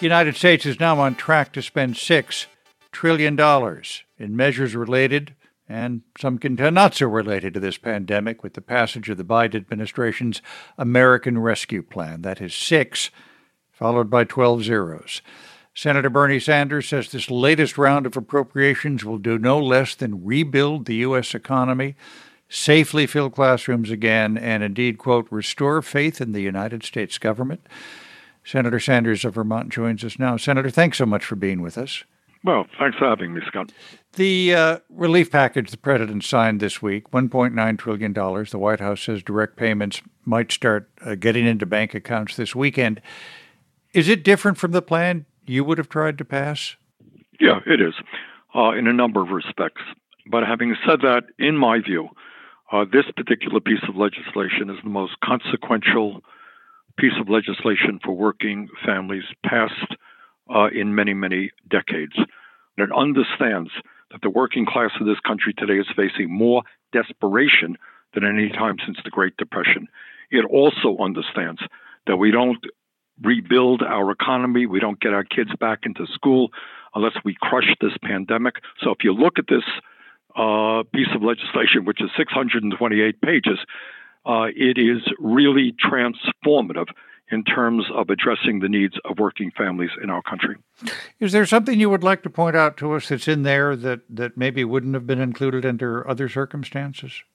United States is now on track to spend $6 trillion in measures related and some contend not so related to this pandemic with the passage of the Biden administration's American Rescue Plan. That is 6, followed by 12 zeros. Senator Bernie Sanders says this latest round of appropriations will do no less than rebuild the U.S. economy, safely fill classrooms again, and indeed, quote, restore faith in the United States government. Senator Sanders of Vermont joins us now. Senator, thanks so much for being with us. Well, thanks for having me, Scott. The relief package the president signed this week, $1.9 trillion. The White House says direct payments might start getting into bank accounts this weekend. Is it different from the plan you would have tried to pass? Yeah, it is, in a number of respects. But having said that, in my view, this particular piece of legislation is the most consequential piece of legislation for working families passed in many, many decades. And it understands that the working class of this country today is facing more desperation than any time since the Great Depression. It also understands that we don't rebuild our economy, we don't get our kids back into school unless we crush this pandemic. So if you look at this piece of legislation, which is 628 pages, it is really transformative in terms of addressing the needs of working families in our country. Is there something you would like to point out to us that's in there that maybe wouldn't have been included under other circumstances?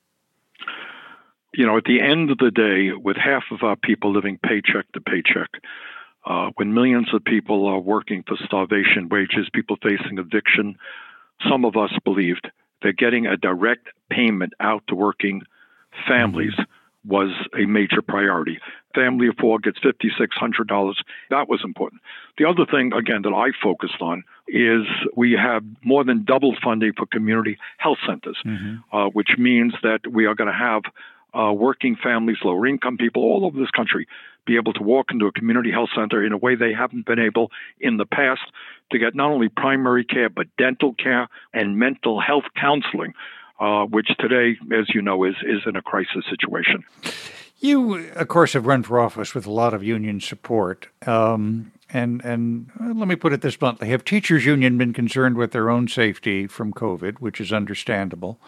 You know, at the end of the day, with half of our people living paycheck to paycheck, when millions of people are working for starvation wages, people facing eviction, some of us believed that getting a direct payment out to working families was a major priority. Family of four gets $5,600. That was important. The other thing, again, that I focused on is we have more than double funding for community health centers, which means that we are going to have working families, lower income people all over this country be able to walk into a community health center in a way they haven't been able in the past to get not only primary care, but dental care and mental health counseling, which today, as you know, is in a crisis situation. You, of course, have run for office with a lot of union support. And let me put it this bluntly. Have teachers' union been concerned with their own safety from COVID, which is understandable,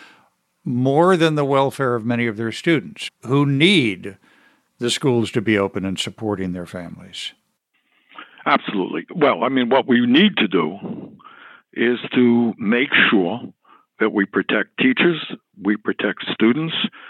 more than the welfare of many of their students who need the schools to be open and supporting their families? Absolutely. Well, I mean, what we need to do is to make sure that we protect teachers, we protect students,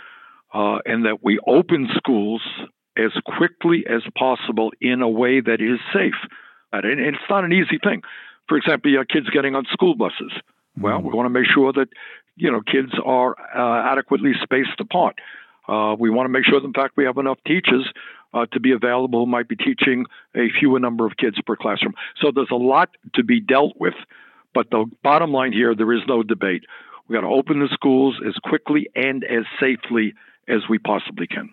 and that we open schools as quickly as possible in a way that is safe. And it's not an easy thing. For example, you have kids getting on school buses. Well, we want to make sure that, kids are adequately spaced apart. We want to make sure that, in fact, we have enough teachers to be available who might be teaching a fewer number of kids per classroom. So there's a lot to be dealt with. But the bottom line here, there is no debate. We got to open the schools as quickly and as safely as we possibly can.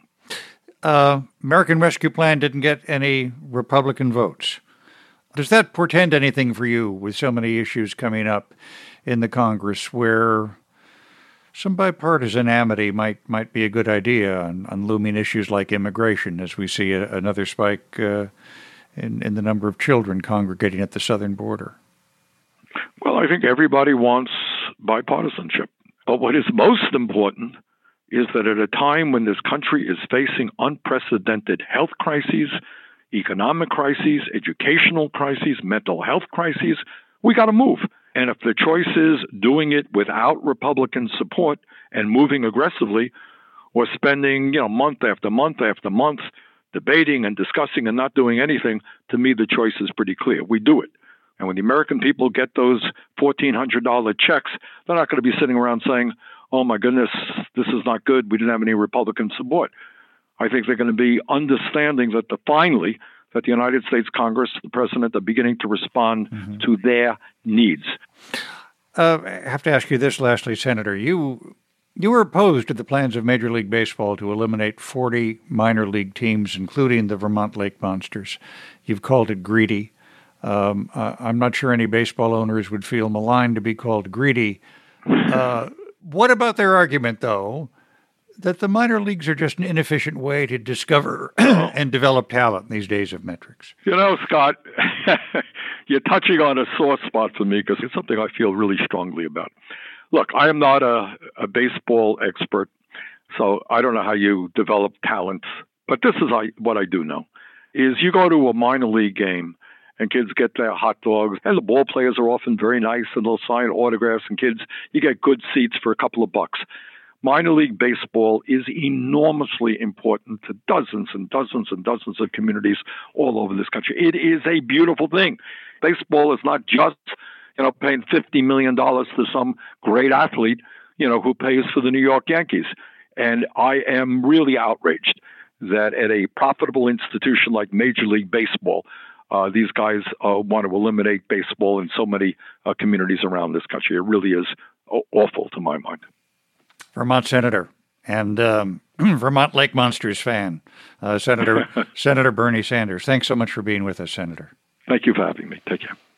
American Rescue Plan didn't get any Republican votes. Does that portend anything for you with so many issues coming up in the Congress where some bipartisan amity might be a good idea on looming issues like immigration as we see another spike in the number of children congregating at the southern border? Well, I think everybody wants bipartisanship. But what is most important is that at a time when this country is facing unprecedented health crises, economic crises, educational crises, mental health crises, we got to move. And if the choice is doing it without Republican support and moving aggressively, or spending, month after month after month debating and discussing and not doing anything, to me the choice is pretty clear. We do it. And when the American people get those $1,400 checks, they're not going to be sitting around saying, oh my goodness, this is not good, we didn't have any Republican support. I think they're going to be understanding that finally that the United States Congress, the president, are beginning to respond to their needs. I have to ask you this lastly, Senator. You were opposed to the plans of Major League Baseball to eliminate 40 minor league teams, including the Vermont Lake Monsters. You've called it greedy. I'm not sure any baseball owners would feel maligned to be called greedy. What about their argument, though, that the minor leagues are just an inefficient way to discover and develop talent in these days of metrics? Scott, you're touching on a sore spot for me because it's something I feel really strongly about. Look, I am not a baseball expert, so I don't know how you develop talents, but this is what I do know, is you go to a minor league game and kids get their hot dogs, and the ball players are often very nice, and they'll sign autographs, and kids, you get good seats for a couple of bucks. Minor league baseball is enormously important to dozens and dozens and dozens of communities all over this country. It is a beautiful thing. Baseball is not just, paying $50 million to some great athlete, who pays for the New York Yankees. And I am really outraged that at a profitable institution like Major League Baseball, these guys want to eliminate baseball in so many communities around this country. It really is awful to my mind. Vermont Senator and Vermont Lake Monsters fan, Senator Bernie Sanders. Thanks so much for being with us, Senator. Thank you for having me. Take care.